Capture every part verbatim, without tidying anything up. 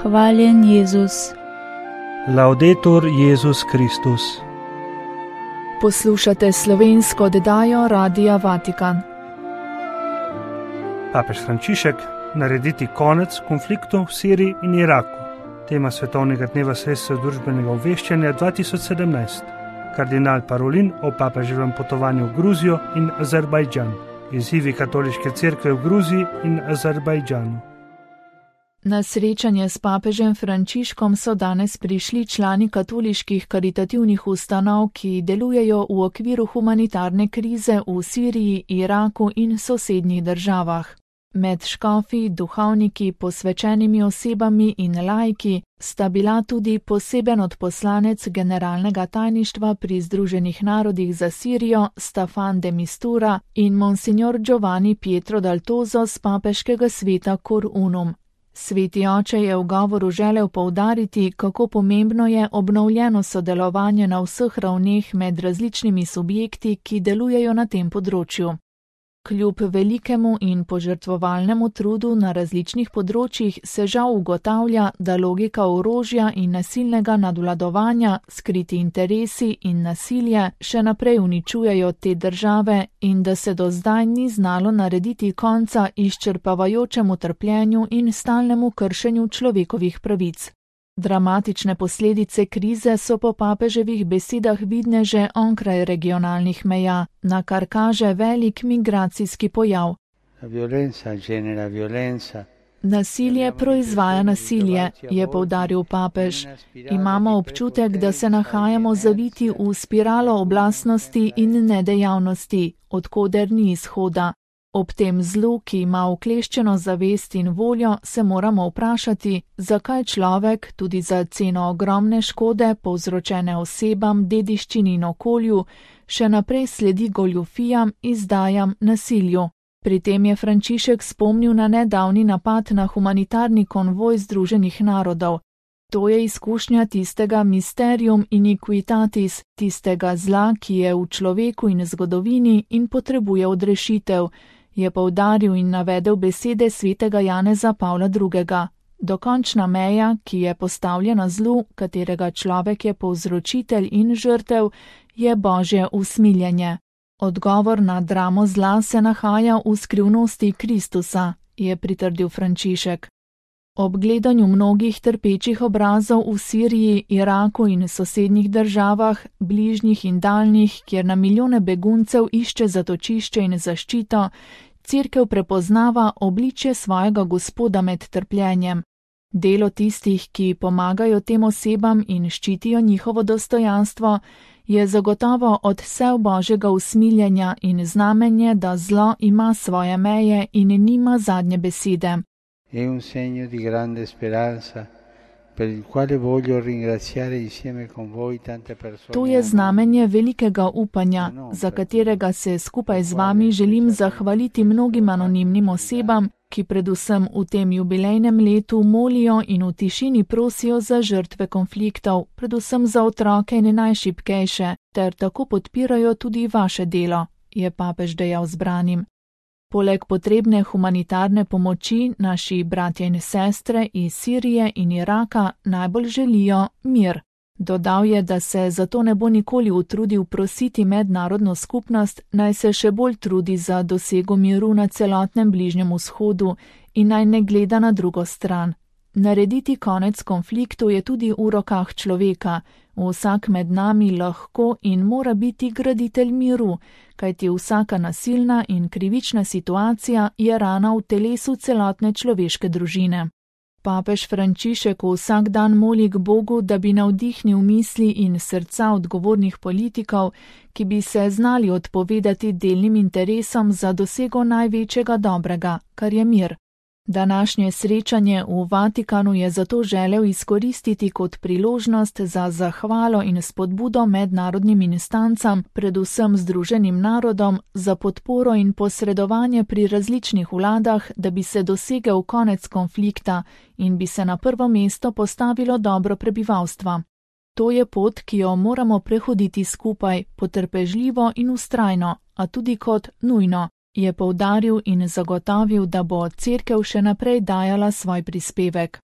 Hvaljen Jezus. Laudetur Jezus Kristus. Poslušate slovensko oddajo Radia Vatikan. Papež Frančišek: narediti konec konfliktu v Siriji in Iraku. Tema svetovnega dneva sredstev družbenega obveščanja dva tisoč sedemnajst. Kardinal Parolin o papeževem potovanju v Gruzijo in Azerbajdžan. Izzivi katoliške cerkve v Gruziji in Azerbajdžanu. Na srečanje s papežem Frančiškom so danes prišli člani katoliških karitativnih ustanov, ki delujejo v okviru humanitarne krize v Siriji, Iraku in sosednjih državah. Med škofi, duhovniki, posvečenimi osebami in laiki sta bila tudi poseben odposlanec generalnega tajništva pri Združenih narodih za Sirijo Staffan de Mistura in monsignor Giovanni Pietro Daltozo z papeškega sveta Cor Unum. Sveti oče je v govoru želel poudariti, kako pomembno je obnovljeno sodelovanje na vseh ravneh med različnimi subjekti, ki delujejo na tem področju. Kljub velikemu in požrtvovalnemu trudu na različnih področjih se žal ugotavlja, da logika orožja in nasilnega nadvladovanja, skriti interesi in nasilje še naprej uničujejo te države in da se do zdaj ni znalo narediti konca izčrpavajočemu trpljenju in stalnemu kršenju človekovih pravic. Dramatične posledice krize so po papeževih besedah vidne že onkraj regionalnih meja, na kar kaže velik migracijski pojav. Nasilje proizvaja nasilje, je poudaril papež. Imamo občutek, da se nahajamo zaviti v spiralo oblastnosti in nedejavnosti, od koder ni izhoda. Ob tem zlu, ki ima ukleščeno zavest in voljo, se moramo vprašati, zakaj človek, tudi za ceno ogromne škode, povzročene osebam, dediščini in okolju, še naprej sledi goljufijam, izdajam, nasilju. Pri tem je Frančišek spomnil na nedavni napad na humanitarni konvoj Združenih narodov. To je izkušnja tistega mysterium iniquitatis, tistega zla, ki je v človeku in zgodovini in potrebuje odrešitev, je poudaril in navedel besede svetega Janeza Pavla drugega. Dokončna meja, ki je postavljena zlu, katerega človek je povzročitelj in žrtev, je Božje usmiljenje. Odgovor na dramo zla se nahaja v skrivnosti Kristusa, je pritrdil Frančišek. Ob gledanju mnogih trpečih obrazov v Siriji, Iraku in sosednjih državah, bližnjih in daljnih, kjer na milijone beguncev išče zatočišče in zaščito, cerkev prepoznava obličje svojega Gospoda med trpljenjem. Delo tistih, ki pomagajo tem osebam in ščitijo njihovo dostojanstvo, je zagotovo odsev Božjega usmiljenja in znamenje, da zlo ima svoje meje in nima zadnje besede. È un segno di grande speranza per il quale voglio ringraziare insieme con voi tante persone. To je znamenje velikega upanja, za katerega se skupaj z vami želim zahvaliti mnogim anonimnim osebam, ki predvsem v tem jubilejnem letu molijo in v tišini prosijo za žrtve konfliktov, predvsem za otroke in najšibkejše, ter tako podpirajo tudi vaše delo, je papež dejal zbranim. Poleg potrebne humanitarne pomoči naši bratje in sestre iz Sirije in Iraka najbolj želijo mir. Dodal je, da se zato ne bo nikoli utrudil prositi mednarodno skupnost, naj se še bolj trudi za dosego miru na celotnem Bližnjem vzhodu in naj ne gleda na drugo stran. Narediti konec konfliktu je tudi v rokah človeka. Vsak med nami lahko in mora biti graditelj miru, kajti vsaka nasilna in krivična situacija je rana v telesu celotne človeške družine. Papež Frančišek vsak dan moli k Bogu, da bi navdihnil misli in srca odgovornih politikov, ki bi se znali odpovedati delnim interesom za dosego največjega dobrega, kar je mir. Današnje srečanje v Vatikanu je zato želel izkoristiti kot priložnost za zahvalo in spodbudo mednarodnim instancam, predvsem Združenim narodom, za podporo in posredovanje pri različnih vladah, da bi se dosegel konec konflikta in bi se na prvo mesto postavilo dobro prebivalstva. To je pot, ki jo moramo prehoditi skupaj, potrpežljivo in vztrajno, a tudi kot nujno, je poudaril in zagotovil, da bo cerkev še naprej dajala svoj prispevek.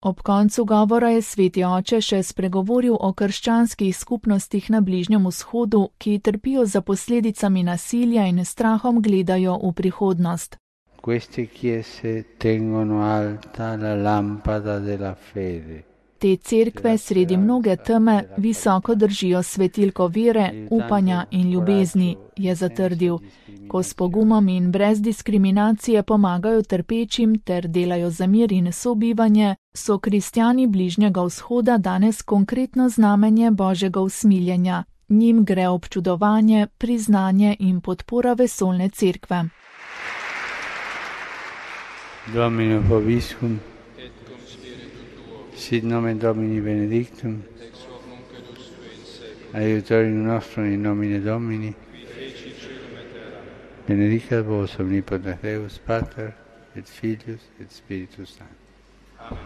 Ob koncu govora je sveti oče še spregovoril o krščanskih skupnostih na Bližnjem vzhodu, ki trpijo za posledicami nasilja in strahom gledajo v prihodnost. Queste chiese tengono alta la lampada della fede. Te cerkve sredi mnoge teme visoko držijo svetilko vere, upanja in ljubezni, je zatrdil, ko s pogumom in brez diskriminacije pomagajo trpečim ter delajo za mir in sobivanje, so kristjani Bližnjega vzhoda danes konkretno znamenje Božjega usmiljenja. Njim gre občudovanje, priznanje in podpora vesoljne cerkve. Domino vobiscum, sit nomen Domini benedictum, aiutorium nostrum in nomine Domini, benedicat vos omnipotens Deus, Pater et Filius et Spiritus Sanctus.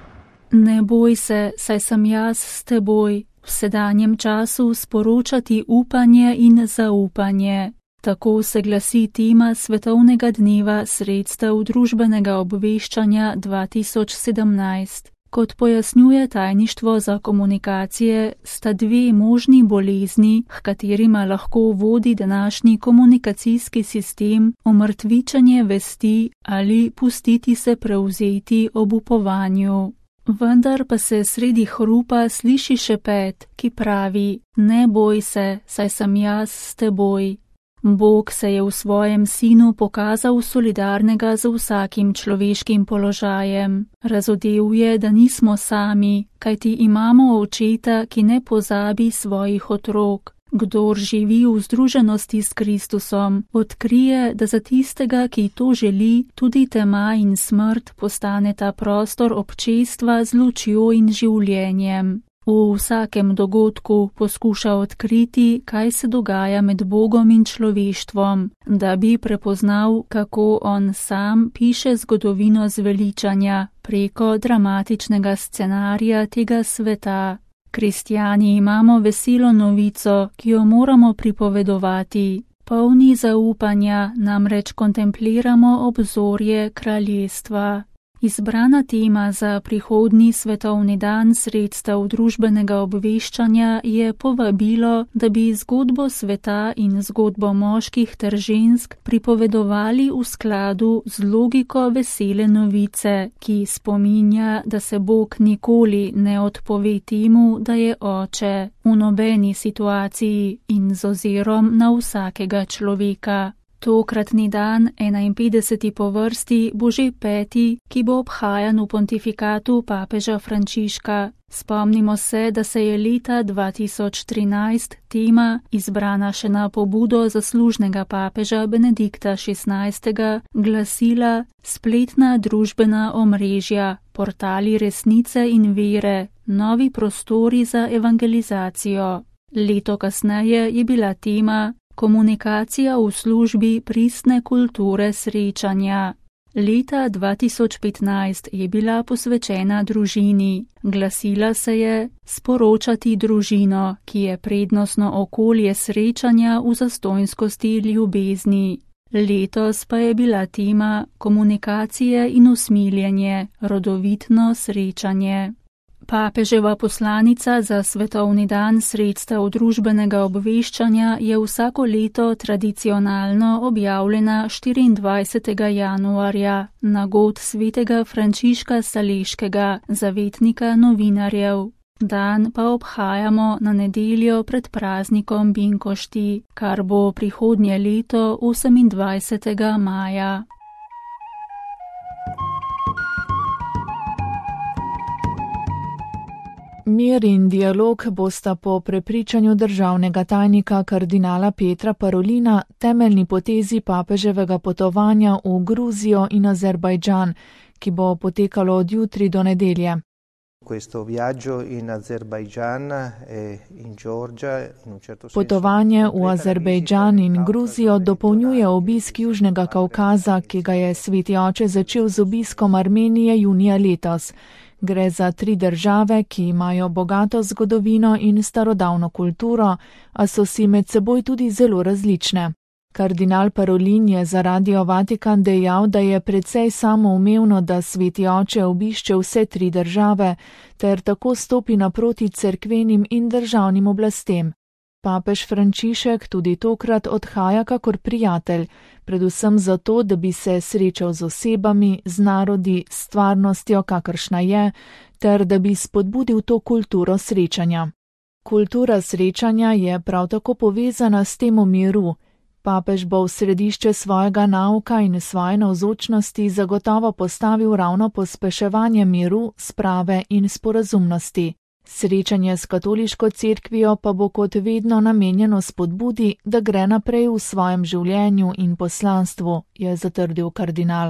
Ne boj se, saj sem jaz s teboj, v sedanjem času sporočati upanje in zaupanje. Tako se glasi tema Svetovnega dneva sredstev družbenega obveščanja dva tisoč sedemnajst. Kot pojasnjuje tajništvo za komunikacije, sta dve možni bolezni, h katerima lahko vodi današnji komunikacijski sistem, omrtvičenje vesti ali pustiti se prevzeti ob upovanju. Vendar pa se sredi hrupa sliši šepet, ki pravi: ne boj se, saj sem jaz s teboj. Bog se je v svojem sinu pokazal solidarnega z vsakim človeškim položajem. Razodel je, da nismo sami, kajti imamo očeta, ki ne pozabi svojih otrok. Kdor živi v združenosti s Kristusom, odkrije, da za tistega, ki to želi, tudi tema in smrt postaneta prostor občestva z lučjo in življenjem. V vsakem dogodku poskuša odkriti, kaj se dogaja med Bogom in človeštvom, da bi prepoznal, kako on sam piše zgodovino zveličanja preko dramatičnega scenarija tega sveta. Kristjani imamo veselo novico, ki jo moramo pripovedovati. Polni zaupanja namreč kontempliramo obzorje kraljestva. Izbrana tema za prihodnji svetovni dan sredstev družbenega obveščanja je povabilo, da bi zgodbo sveta in zgodbo moških ter žensk pripovedovali v skladu z logiko vesele novice, ki spominja, da se Bog nikoli ne odpove temu, da je oče, v nobeni situaciji in z ozirom na vsakega človeka. Tokratni dan, enainpetdeseti po vrsti, bo že peti, ki bo obhajan v pontifikatu papeža Frančiška. Spomnimo se, da se je leta dva tisoč trinajst tema, izbrana še na pobudo zaslužnega papeža Benedikta šestnajstega, glasila spletna družbena omrežja, portali resnice in vere, novi prostori za evangelizacijo. Leto kasneje je bila tema komunikacija v službi pristne kulture srečanja. Leta dva tisoč petnajst je bila posvečena družini. Glasila se je sporočati družino, ki je prednostno okolje srečanja v zastonjskosti ljubezni. Letos pa je bila tema komunikacije in usmiljenje, rodovitno srečanje. Papeževa poslanica za svetovni dan sredstev družbenega obveščanja je vsako leto tradicionalno objavljena štiriindvajsetega januarja na god svetega Frančiška Saleškega, zavetnika novinarjev. Dan pa obhajamo na nedeljo pred praznikom Binkošti, kar bo prihodnje leto osemindvajsetega maja. Mir in dialog bosta po prepričanju državnega tajnika kardinala Petra Parolina temeljni potezi papeževega potovanja v Gruzijo in Azerbajdžan, ki bo potekalo od jutri do nedelje. Potovanje v Azerbajdžan in Gruzijo dopolnjuje obisk Južnega Kavkaza, ki ga je sveti oče začel z obiskom Armenije junija letos. Gre za tri države, ki imajo bogato zgodovino in starodavno kulturo, a so si med seboj tudi zelo različne. Kardinal Parolin je za Radio Vatikan dejal, da je precej samoumevno, da Sveti oče obišče vse tri države ter tako stopi naproti cerkvenim in državnim oblastem. Papež Frančišek tudi tokrat odhaja kakor prijatelj, predvsem zato, da bi se srečal z osebami, z narodi, s stvarnostjo, kakršna je, ter da bi spodbudil to kulturo srečanja. Kultura srečanja je prav tako povezana s temo miru. Papež bo v središče svojega nauka in svoje navzočnosti zagotovo postavil ravno pospeševanje miru, sprave in sporazumnosti. Srečanje s katoliško cerkvijo pa bo kot vedno namenjeno spodbudi, da gre naprej v svojem življenju in poslanstvu, je zatrdil kardinal.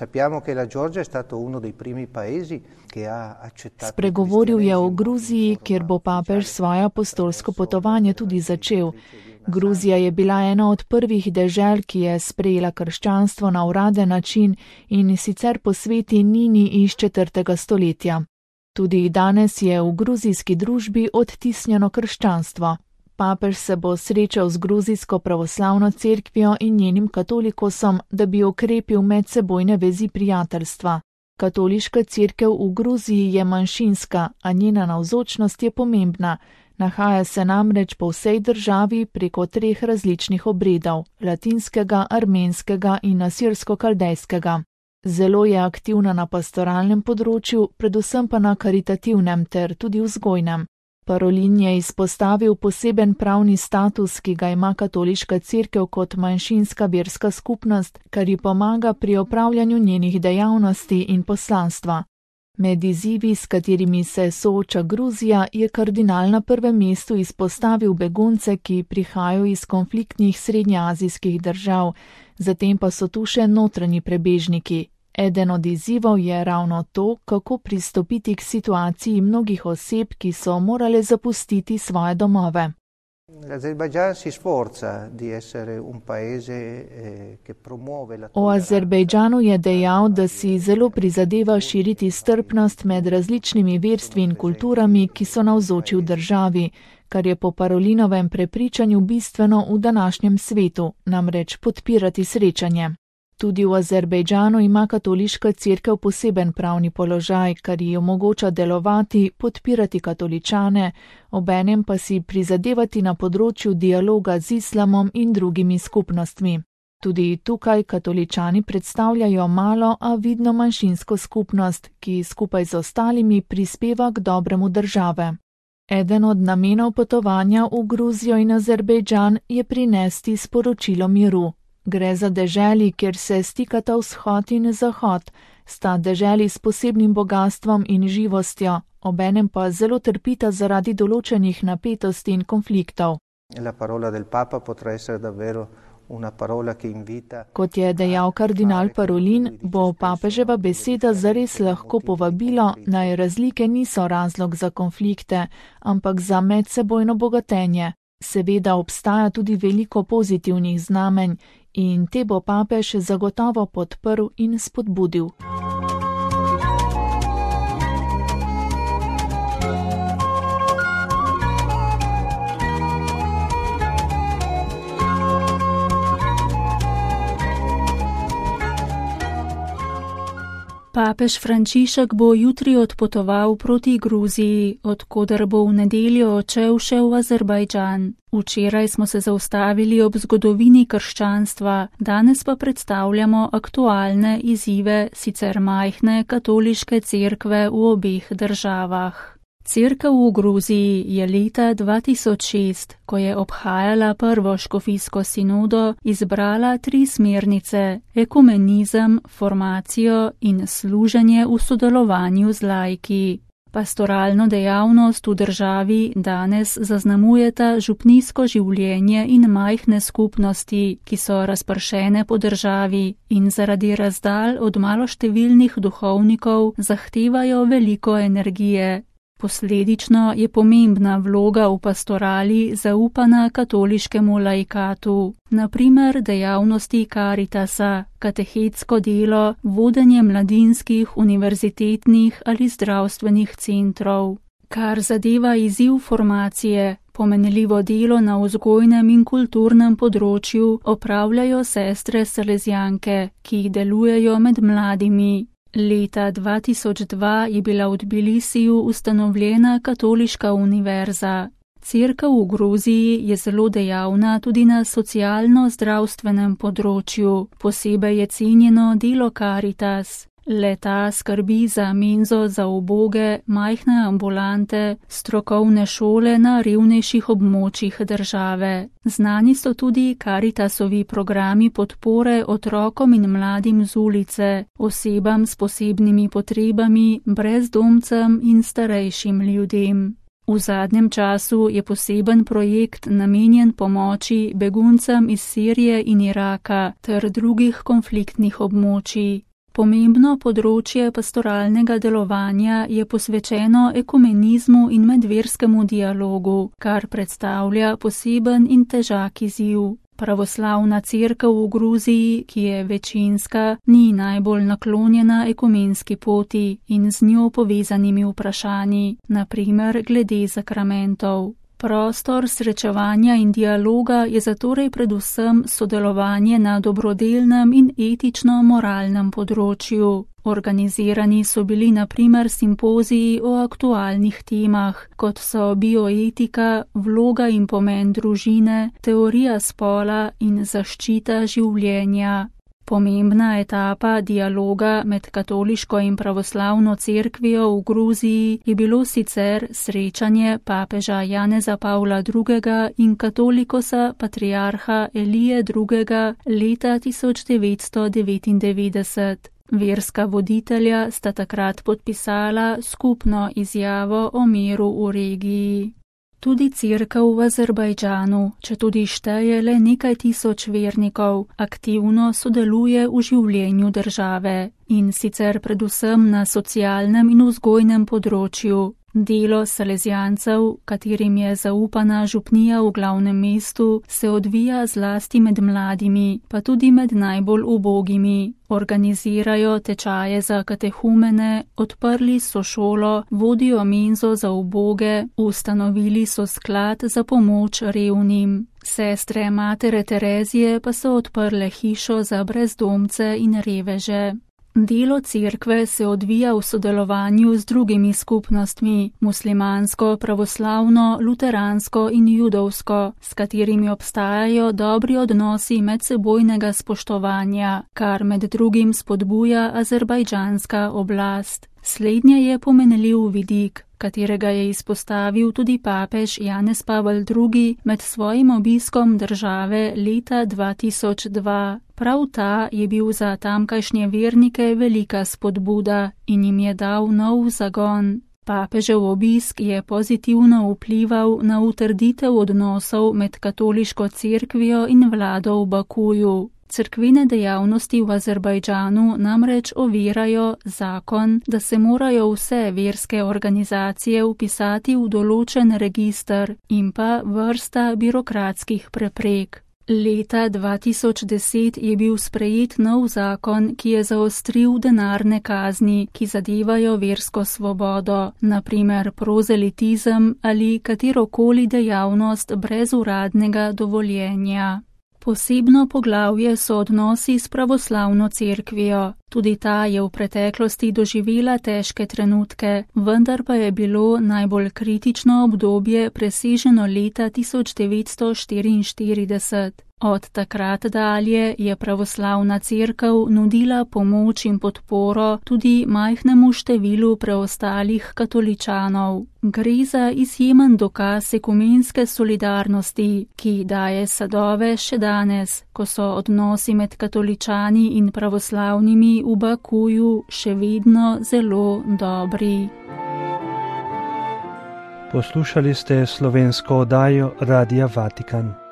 Spregovoril je o Gruziji, kjer bo papež svoje apostolsko potovanje tudi začel. Gruzija je bila ena od prvih dežel, ki je sprejela krščanstvo na uraden način in sicer po sveti Nini iz četrtega stoletja. Tudi danes je v gruzijski družbi odtisnjeno krščanstvo. Papež se bo srečal z gruzijsko pravoslavno cerkvijo in njenim katolikosom, da bi okrepil medsebojne vezi prijateljstva. Katoliška cerkev v Gruziji je manjšinska, a njena navzočnost je pomembna. Nahaja se namreč po vsej državi preko treh različnih obredov, latinskega, armenskega in asirsko-kaldejskega. Zelo je aktivna na pastoralnem področju, predvsem pa na karitativnem ter tudi vzgojnem. Parolin je izpostavil poseben pravni status, ki ga ima katoliška cerkev kot manjšinska verska skupnost, kar ji pomaga pri opravljanju njenih dejavnosti in poslanstva. Med izzivi, s katerimi se sooča Gruzija, je kardinal na prvem mestu izpostavil begunce, ki prihajajo iz konfliktnih srednjeazijskih držav, zatem pa so tu še notranji prebežniki. Eden od izzivov je ravno to, kako pristopiti k situaciji mnogih oseb, ki so morale zapustiti svoje domove. O Azerbejdžanu je dejal, da si zelo prizadeva širiti strpnost med različnimi verstvi in kulturami, ki so navzoči v državi, kar je po Parolinovem prepričanju bistveno v današnjem svetu, namreč podpirati srečanje. Tudi v Azerbejdžanu ima katoliška cerkev poseben pravni položaj, kar ji omogoča delovati, podpirati katoličane, obenem pa si prizadevati na področju dialoga z islamom in drugimi skupnostmi. Tudi tukaj katoličani predstavljajo malo, a vidno manjšinsko skupnost, ki skupaj z ostalimi prispeva k dobremu države. Eden od namenov potovanja v Gruzijo in Azerbejdžan je prinesti sporočilo miru. Gre za deželi, kjer se stikata vzhod in zahod, sta deželi s posebnim bogastvom in živostjo, obenem pa zelo trpita zaradi določenih napetosti in konfliktov. Kot je dejal kardinal Parolin, bo papeževa beseda zares lahko povabilo, naj razlike niso razlog za konflikte, ampak za medsebojno bogatenje. Seveda obstaja tudi veliko pozitivnih znamenj in te bo papež zagotovo podprl in spodbudil. Papež Frančišek bo jutri odpotoval proti Gruziji, odkoder bo v nedeljo odšel še v Azerbajdžan. Včeraj smo se zaustavili ob zgodovini krščanstva, danes pa predstavljamo aktualne izzive sicer majhne katoliške cerkve v obeh državah. Cerkev v Gruziji je leta dva tisoč šest, ko je obhajala prvo škofijsko sinodo, izbrala tri smernice: ekumenizem, formacijo in služenje v sodelovanju z laiki. Pastoralno dejavnost v državi danes zaznamujeta župnijsko življenje in majhne skupnosti, ki so razpršene po državi in zaradi razdalj od maloštevilnih duhovnikov zahtevajo veliko energije. Posledično je pomembna vloga v pastorali zaupana katoliškemu laikatu, na primer dejavnosti Karitasa, katehetsko delo, vodenje mladinskih, univerzitetnih ali zdravstvenih centrov. Kar zadeva izziv formacije, Pomenljivo delo na vzgojnem in kulturnem področju opravljajo sestre salezijanke, ki delujejo med mladimi. Leta dva tisoč dva je bila v Tbilisiju ustanovljena katoliška univerza. Cerkev v Gruziji je zelo dejavna tudi na socialno-zdravstvenem področju, posebej je cenjeno delo Caritas. Le-ta skrbi za menzo za uboge, majhne ambulante, strokovne šole na revnejših območjih države. Znani so tudi Caritasovi programi podpore otrokom in mladim z ulice, osebam s posebnimi potrebami, brezdomcem in starejšim ljudem. V zadnjem času je poseben projekt namenjen pomoči beguncem iz Sirije in Iraka ter drugih konfliktnih območij. Pomembno področje pastoralnega delovanja je posvečeno ekumenizmu in medverskemu dialogu, kar predstavlja poseben in težak izziv. Pravoslavna cerkev v Gruziji, ki je večinska, ni najbolj naklonjena ekumenski poti in z njo povezanimi vprašanji, na primer glede sakramentov. Prostor srečevanja in dialoga je zatorej predvsem sodelovanje na dobrodelnem in etično-moralnem področju. Organizirani so bili na primer simpoziji o aktualnih temah, kot so bioetika, vloga in pomen družine, teorija spola in zaščita življenja. Pomembna etapa dialoga med katoliško in pravoslavno cerkvijo v Gruziji je bilo sicer srečanje papeža Janeza Pavla drugega in katolikosa patriarha Elije drugega leta tisoč devetsto devetindevetdeset. Verska voditelja sta takrat podpisala skupno izjavo o miru v regiji. Tudi cerkev v Azerbajdžanu, četudi šteje le nekaj tisoč vernikov, aktivno sodeluje v življenju države in sicer predvsem na socialnem in vzgojnem področju. Delo salezijancev, katerim je zaupana župnija v glavnem mestu, se odvija zlasti med mladimi, pa tudi med najbolj ubogimi. Organizirajo tečaje za katehumene, odprli so šolo, vodijo menzo za uboge, ustanovili so sklad za pomoč revnim. Sestre Matere Terezije pa so odprle hišo za brezdomce in reveže. Delo cerkve se odvija v sodelovanju z drugimi skupnostmi, muslimansko, pravoslavno, luteransko in judovsko, s katerimi obstajajo dobri odnosi medsebojnega spoštovanja, kar med drugim spodbuja azerbajdžanska oblast. Slednje je pomenljiv vidik, katerega je izpostavil tudi papež Janez Pavel drugi med svojim obiskom države leta dva tisoč dva. Prav ta je bil za tamkajšnje vernike velika spodbuda in jim je dal nov zagon. Papežev obisk je pozitivno vplival na utrditev odnosov med katoliško cerkvijo in vlado v Bakuju. Cerkvene dejavnosti v Azerbajdžanu namreč ovirajo zakon, da se morajo vse verske organizacije vpisati v določen register in pa vrsta birokratskih preprek. Leta dva tisoč deset je bil sprejet nov zakon, ki je zaostril denarne kazni, ki zadevajo versko svobodo, na primer prozelitizem ali katerokoli dejavnost brez uradnega dovoljenja. Posebno poglavje so odnosi s pravoslavno cerkvijo. Tudi ta je v preteklosti doživela težke trenutke, vendar pa je bilo najbolj kritično obdobje preseženo leta tisoč devetsto štiriinštirideset. Od takrat dalje je pravoslavna cerkev nudila pomoč in podporo tudi majhnemu številu preostalih katoličanov. Gre za izjemen dokaz ekumenske solidarnosti, ki daje sadove še danes, ko so odnosi med katoličani in pravoslavnimi v Bakuju še vedno zelo dobri. Poslušali ste slovensko oddajo Radia Vatikan.